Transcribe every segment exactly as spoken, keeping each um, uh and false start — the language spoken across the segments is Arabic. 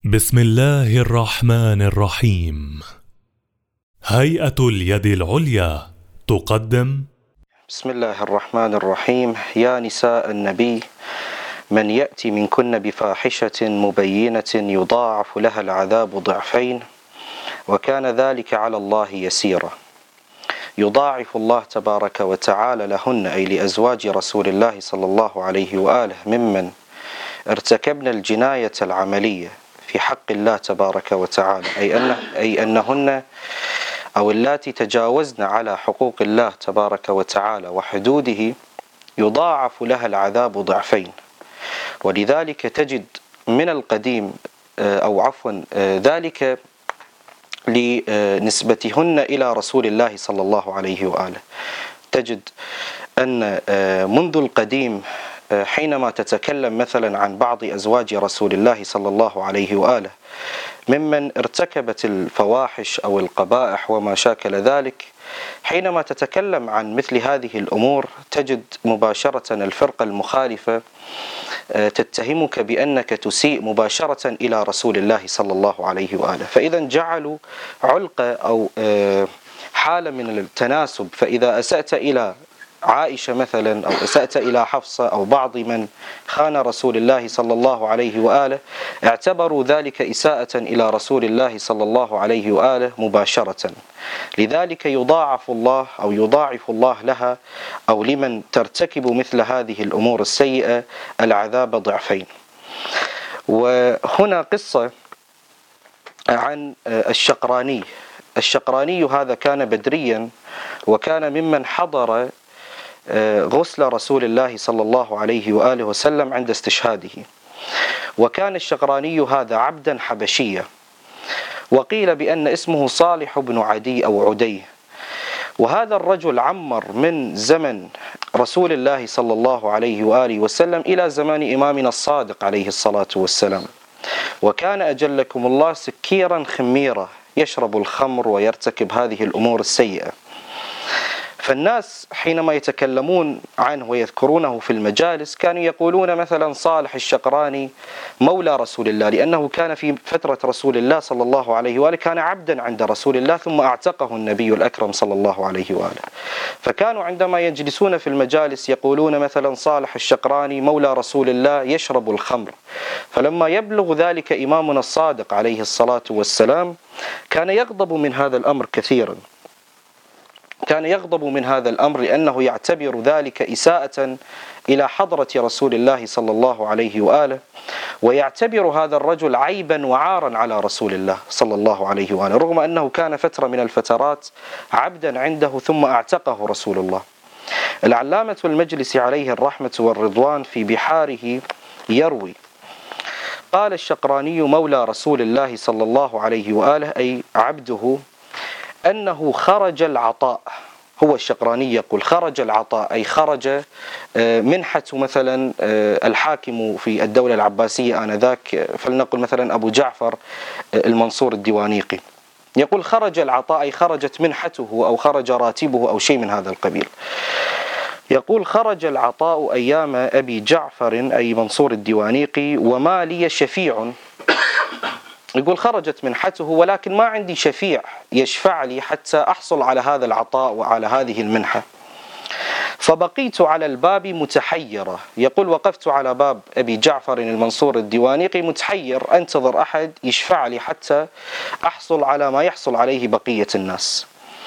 بسم الله الرحمن الرحيم. هيئة اليد العليا تقدم. بسم الله الرحمن الرحيم. يا نساء النبي، من يأتي منكن بفاحشة مبينة يضاعف لها العذاب ضعفين وكان ذلك على الله يسيرا. يضاعف الله تبارك وتعالى لهن، أي لأزواج رسول الله صلى الله عليه وآله، ممن ارتكبن الجناية العملية في حق الله تبارك وتعالى، أي أن أي أنهن أو اللاتي تجاوزن على حقوق الله تبارك وتعالى وحدوده، يضاعف لها العذاب ضعفين. ولذلك تجد من القديم أو عفوا ذلك لنسبتهن إلى رسول الله صلى الله عليه وآله. تجد أن منذ القديم حينما تتكلم مثلا عن بعض أزواج رسول الله صلى الله عليه وآله ممن ارتكبت الفواحش أو القبائح وما شاكل ذلك، حينما تتكلم عن مثل هذه الأمور تجد مباشرة الفرقة المخالفة تتهمك بأنك تسيء مباشرة إلى رسول الله صلى الله عليه وآله. فإذا جعلوا علقة أو حالة من التناسب، فإذا أسأت إلى عائشة مثلا أو أسأت إلى حفصة أو بعض من خان رسول الله صلى الله عليه وآله، اعتبروا ذلك إساءة إلى رسول الله صلى الله عليه وآله مباشرة. لذلك يضاعف الله أو يضاعف الله لها أو لمن ترتكب مثل هذه الأمور السيئة العذاب ضعفين. وهنا قصة عن الشقراني. الشقراني هذا كان بدريا، وكان ممن حضر غسل رسول الله صلى الله عليه وآله وسلم عند استشهاده. وكان الشقراني هذا عبدا حبشيا، وقيل بأن اسمه صالح بن عدي أو عدي. وهذا الرجل عمر من زمن رسول الله صلى الله عليه وآله وسلم إلى زمان إمامنا الصادق عليه الصلاة والسلام، وكان أجلكم الله سكيرا خميرا، يشرب الخمر ويرتكب هذه الأمور السيئة. فالناس حينما يتكلمون عنه ويذكرونه في المجالس كانوا يقولون مثلا صالح الشقراني مولى رسول الله، لأنه كان في فترة رسول الله صلى الله عليه وآله كان عبدا عند رسول الله ثم اعتقه النبي الأكرم صلى الله عليه وآله. فكانوا عندما يجلسون في المجالس يقولون مثلا صالح الشقراني مولى رسول الله يشرب الخمر. فلما يبلغ ذلك إمامنا الصادق عليه الصلاة والسلام كان يغضب من هذا الأمر كثيرا، كان يغضب من هذا الأمر لأنه يعتبر ذلك إساءة إلى حضرة رسول الله صلى الله عليه وآله، ويعتبر هذا الرجل عيبا وعارا على رسول الله صلى الله عليه وآله، رغم أنه كان فترة من الفترات عبدا عنده ثم اعتقه رسول الله. العلامة المجلسي عليه الرحمة والرضوان في بحاره يروي: قال الشقراني مولى رسول الله صلى الله عليه وآله أي عبده أنه خرج العطاء. هو الشقراني يقول خرج العطاء أي خرج منحة مثلا الحاكم في الدولة العباسية آنذاك، فلنقل مثلا أبو جعفر المنصور الديوانيقي، يقول خرج العطاء أي خرجت منحته أو خرج راتبه أو شيء من هذا القبيل. يقول خرج العطاء أيام أبي جعفر أي منصور الديوانيقي وما لي شفيع. يقول خرجت منحته ولكن ما عندي شفيع يشفع لي حتى أحصل على هذا العطاء وعلى هذه المنحة. فبقيت على الباب متحيرة. يقول وقفت على باب أبي جعفر المنصور الديوانيقي متحير أنتظر أحد يشفع لي حتى أحصل على ما يحصل عليه بقية الناس.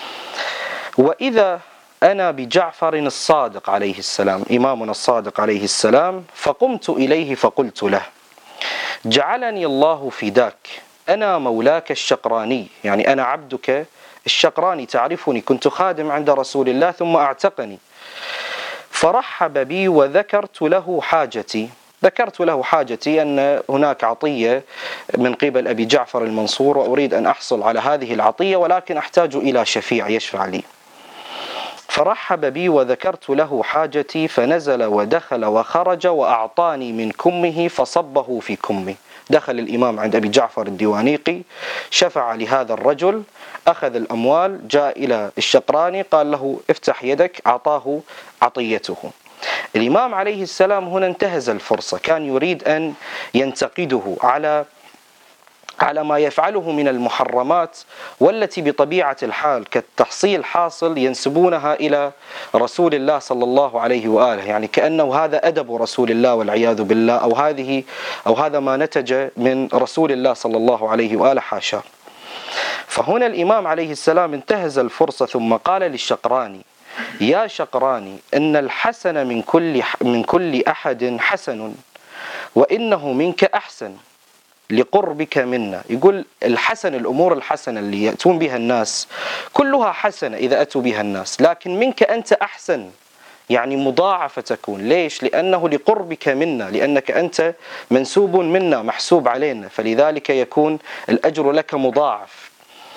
وإذا أنا بجعفر الصادق عليه السلام إمامنا الصادق عليه السلام، فقمت إليه فقلت له: جعلني الله فداك، أنا مولاك الشقراني، يعني أنا عبدك الشقراني، تعرفني كنت خادم عند رسول الله ثم أعتقني. فرحب بي وذكرت له حاجتي، ذكرت له حاجتي أن هناك عطية من قبل أبي جعفر المنصور وأريد أن أحصل على هذه العطية ولكن أحتاج إلى شفيع يشفع لي. فرحب بي وذكرت له حاجتي فنزل ودخل وخرج وأعطاني من كمه فصبه في كمي. دخل الإمام عند أبي جعفر الديوانيقي، شفع لهذا الرجل، أخذ الأموال، جاء إلى الشقراني قال له افتح يدك، أعطاه عطيته. الإمام عليه السلام هنا انتهز الفرصة، كان يريد أن ينتقده على على ما يفعله من المحرمات، والتي بطبيعة الحال كالتحصيل حاصل ينسبونها إلى رسول الله صلى الله عليه وآله، يعني كأنه هذا أدب رسول الله والعياذ بالله، أو هذه أو هذا ما نتج من رسول الله صلى الله عليه وآله، حاشا. فهنا الإمام عليه السلام انتهز الفرصة ثم قال للشقراني: يا شقراني، إن الحسن من كل من كل أحد حسن، وإنه منك أحسن لقربك منا. يقول الحسن، الأمور الحسنة اللي يأتون بها الناس كلها حسنة إذا أتوا بها الناس، لكن منك أنت أحسن، يعني مضاعفة تكون. ليش؟ لأنه لقربك منا، لأنك أنت منسوب منا، محسوب علينا، فلذلك يكون الأجر لك مضاعف.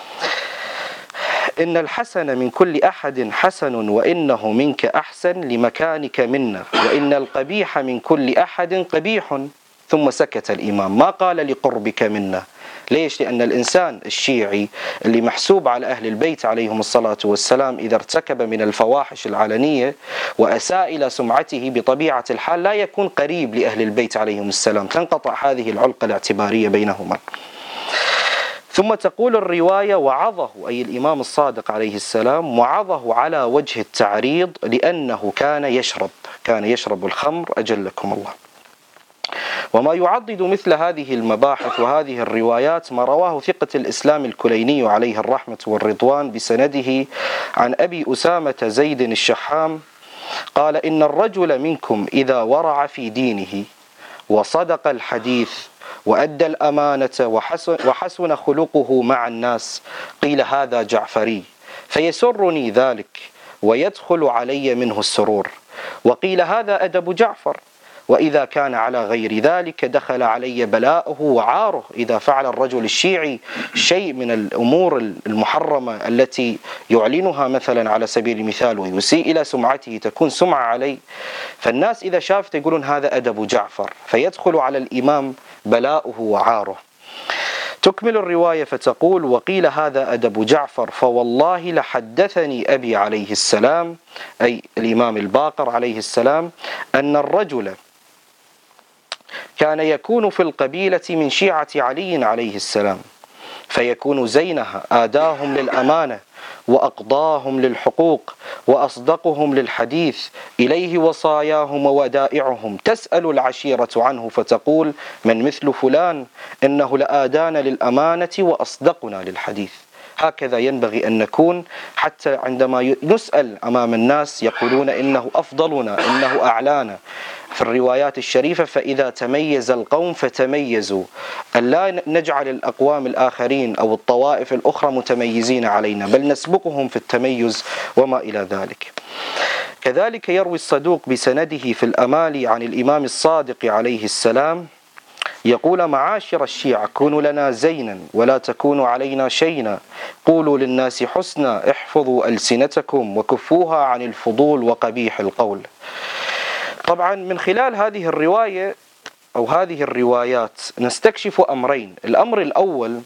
إن الحسن من كل أحد حسن، وإنه منك أحسن لمكانك منا، وإن القبيح من كل أحد قبيح. ثم سكت الإمام، ما قال لقربك منا. ليش؟ لأن الإنسان الشيعي اللي محسوب على أهل البيت عليهم الصلاة والسلام إذا ارتكب من الفواحش العلنية وأساء إلى سمعته بطبيعة الحال لا يكون قريب لأهل البيت عليهم السلام، تنقطع هذه العلقة الاعتبارية بينهما. ثم تقول الرواية: وعظه، أي الإمام الصادق عليه السلام، وعظه على وجه التعريض لأنه كان يشرب كان يشرب الخمر أجلكم الله. وما يعضد مثل هذه المباحث وهذه الروايات ما رواه ثقة الإسلام الكليني عليه الرحمة والرضوان بسنده عن أبي أسامة زيد الشحام قال: إن الرجل منكم إذا ورع في دينه وصدق الحديث وأدى الأمانة وحسن, وحسن خلقه مع الناس، قيل هذا جعفري، فيسرني ذلك ويدخل علي منه السرور، وقيل هذا أدب جعفر، وإذا كان على غير ذلك دخل علي بلاؤه وعاره. إذا فعل الرجل الشيعي شيء من الأمور المحرمة التي يعلنها مثلا على سبيل المثال ويسيء إلى سمعته، تكون سمعة عليه، فالناس إذا شافت يقولون هذا أدب جعفر، فيدخل على الإمام بلاؤه وعاره. تكمل الرواية فتقول: وقيل هذا أدب جعفر، فوالله لحدثني أبي عليه السلام، أي الإمام الباقر عليه السلام، أن الرجل كان يكون في القبيلة من شيعة علي عليه السلام، فيكون زينها، آداهم للأمانة وأقضاهم للحقوق وأصدقهم للحديث، إليه وصاياهم وودائعهم، تسأل العشيرة عنه فتقول: من مثل فلان؟ إنه لآدانا للأمانة وأصدقنا للحديث. هكذا ينبغي أن نكون، حتى عندما نسأل أمام الناس يقولون إنه أفضلنا، إنه أعلانا في الروايات الشريفة: فإذا تميز القوم فتميزوا، أن لا نجعل الأقوام الآخرين أو الطوائف الأخرى متميزين علينا، بل نسبقهم في التميز وما إلى ذلك. كذلك يروي الصدوق بسنده في الأمالي عن الإمام الصادق عليه السلام يقول: معاشر الشيعة كونوا لنا زينا ولا تكونوا علينا شينا، قولوا للناس حسنا، احفظوا ألسنتكم وكفوها عن الفضول وقبيح القول. طبعا من خلال هذه الرواية أو هذه الروايات نستكشف أمرين. الأمر الأول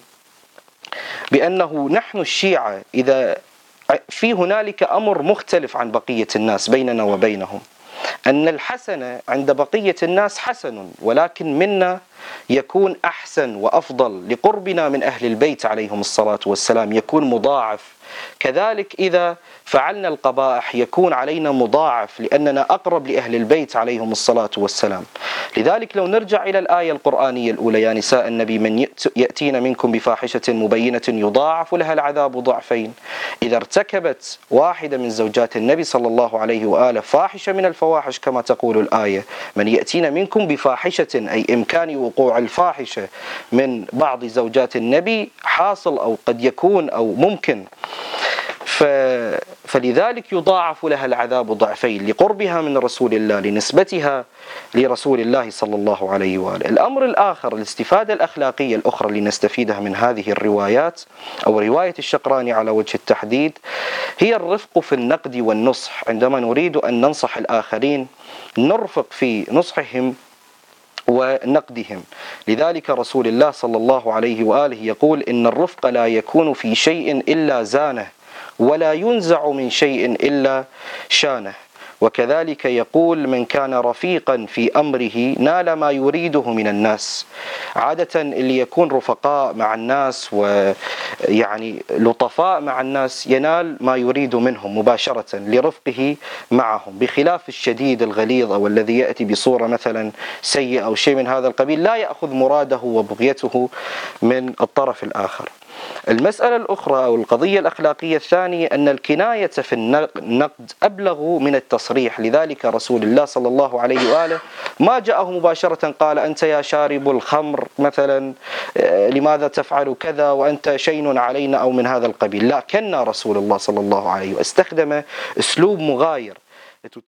بأنه نحن الشيعة إذا في هنالك أمر مختلف عن بقية الناس بيننا وبينهم، أن الحسن عند بقية الناس حسن، ولكن منا يكون أحسن وأفضل لقربنا من أهل البيت عليهم الصلاة والسلام، يكون مضاعف. كذلك إذا فعلنا القبائح يكون علينا مضاعف لأننا أقرب لأهل البيت عليهم الصلاة والسلام. لذلك لو نرجع إلى الآية القرآنية الأولى: يا نساء النبي من يأتين منكم بفاحشة مبينة يضاعف لها العذاب ضعفين. إذا ارتكبت واحدة من زوجات النبي صلى الله عليه وآله فاحشة من الفواحش كما تقول الآية: من يأتين منكم بفاحشة، أي إمكان وقوع الفاحشة من بعض زوجات النبي حاصل أو قد يكون أو ممكن، ف... فلذلك يضاعف لها العذاب ضعفين لقربها من رسول الله، لنسبتها لرسول الله صلى الله عليه وآله. الأمر الآخر، الاستفادة الأخلاقية الأخرى اللي نستفيدها من هذه الروايات أو رواية الشقراني على وجه التحديد، هي الرفق في النقد والنصح. عندما نريد أن ننصح الآخرين نرفق في نصحهم ونقدهم. لذلك رسول الله صلى الله عليه وآله يقول: إن الرفق لا يكون في شيء إلا زانه، ولا ينزع من شيء إلا شانه. وكذلك يقول من كان رفيقا في أمره نال ما يريده من الناس. عادة اللي يكون رفقاء مع الناس ويعني لطفاء مع الناس ينال ما يريد منهم مباشرة لرفقه معهم، بخلاف الشديد الغليظ أو الذي يأتي بصورة مثلا سيئة أو شيء من هذا القبيل لا يأخذ مراده وبغيته من الطرف الآخر. المسألة الأخرى أو القضية الأخلاقية الثانية أن الكناية في النقد أبلغ من التصريح، لذلك رسول الله صلى الله عليه وآله ما جاءه مباشرة قال أنت يا شارب الخمر مثلا لماذا تفعل كذا وأنت شين علينا أو من هذا القبيل، لا، كنا رسول الله صلى الله عليه وآله استخدم أسلوب مغاير